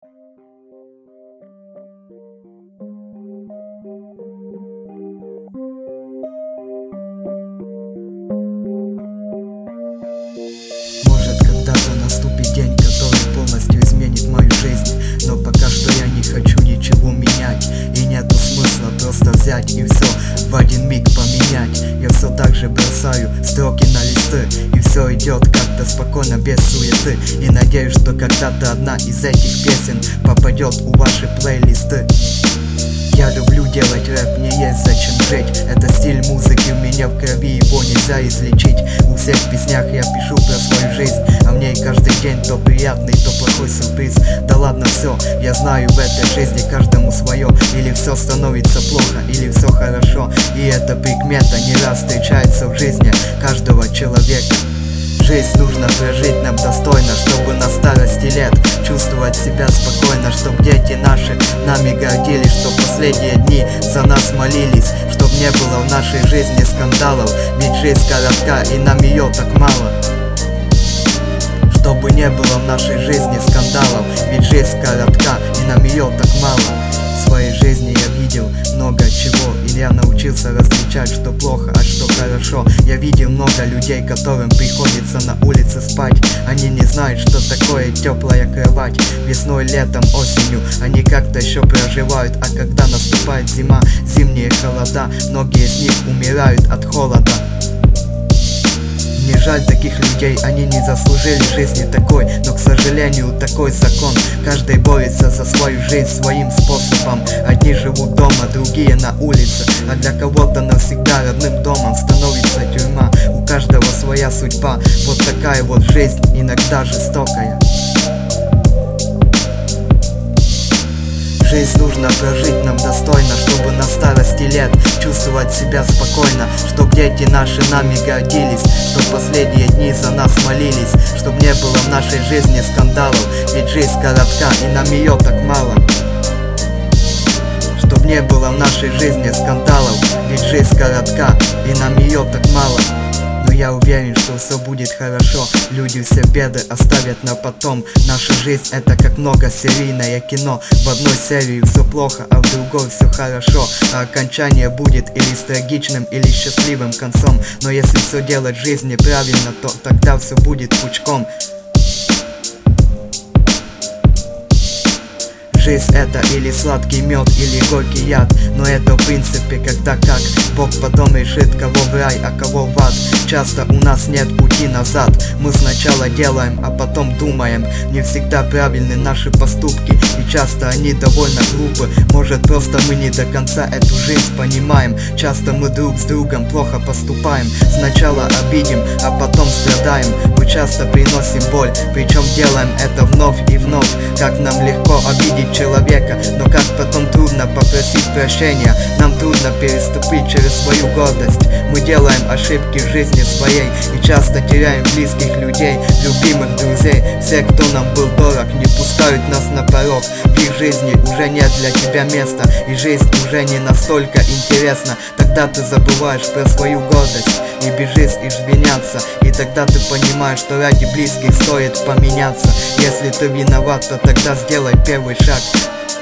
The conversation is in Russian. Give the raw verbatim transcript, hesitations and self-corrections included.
Может, когда-то наступит день, который полностью изменит мою жизнь, но пока что я не хочу ничего менять, и нету смысла просто взять и все в один миг поменять. Я все так же бросаю строки на листы, и все идет как-то спокойно, без суеты, и надеюсь, что когда-то одна из этих песен попадет у ваши плейлисты. Я люблю делать рэп, мне есть зачем жить. Это стиль музыки у меня в крови, его нельзя излечить. У всех в песнях я пишу про свою жизнь, а мне каждый день то приятный, то плохой сюрприз. Да ладно, все, я знаю, в этой жизни каждому свое. Или все становится плохо, или все хорошо. И эта прикмета не раз встречается в жизни каждого человека. Жизнь нужно прожить нам достойно, чтобы на старости лет чувствовать себя спокойно, чтоб дети наши нами гордились, чтоб последние дни за нас молились, чтоб не было в нашей жизни скандалов, ведь жизнь коротка и нам ее так мало. Чтобы не было в нашей жизни скандалов, ведь жизнь коротка и нам ее так мало. В своей жизни я видел много чего, и я научился различать, что плохо, а что хорошо. Я видел много людей, которым приходится на улице спать. Они не знают, что такое теплая кровать. Весной, летом, осенью они как-то еще проживают, а когда наступает зима, зимние холода, многие из них умирают от холода. Мне жаль таких людей, они не заслужили жизни такой, но, к сожалению, такой закон. Каждый борется за свою жизнь своим способом. Одни живут дома, другие на улице, а для кого-то навсегда родным домом становится тюрьма. У каждого своя судьба, вот такая вот жизнь, иногда жестокая. Жизнь нужно прожить нам достойно, чтобы на старости лет чувствовать себя спокойно, чтоб дети наши нами гордились, чтоб последние дни за нас молились, чтоб не было в нашей жизни скандалов, ведь жизнь коротка и нам ее так мало. Чтоб не было в нашей жизни скандалов, ведь жизнь коротка и нам ее так мало. Но я уверен, что все будет хорошо. Люди все беды оставят на потом. Наша жизнь это как многосерийное кино. В одной серии все плохо, а в другой все хорошо. А окончание будет или с трагичным, или счастливым концом. Но если все делать в жизни правильно, то тогда все будет пучком. Жизнь это или сладкий мед, или горький яд, но это в принципе когда как. Бог потом решит, кого в рай, а кого в ад. Часто у нас нет пути назад. Мы сначала делаем, а потом думаем. Не всегда правильны наши поступки, и часто они довольно глупы. Может, просто мы не до конца эту жизнь понимаем. Часто мы друг с другом плохо поступаем. Сначала обидим, а потом страдаем. Мы часто приносим боль, причем делаем это вновь и вновь. Как нам легко обидеть человека, но как потом трудно попросить прощения. Нам трудно переступить через свою гордость. Мы делаем ошибки в жизни своей и часто теряем близких людей, любимых друзей. Все, кто нам был дорог, не пускают нас на порог. В их жизни уже нет для тебя места, и жизнь уже не настолько интересна. Тогда ты забываешь про свою гордость и бежишь извиняться, и тогда ты понимаешь, что ради близких стоит поменяться. Если ты виноват, то тогда сделай первый шаг.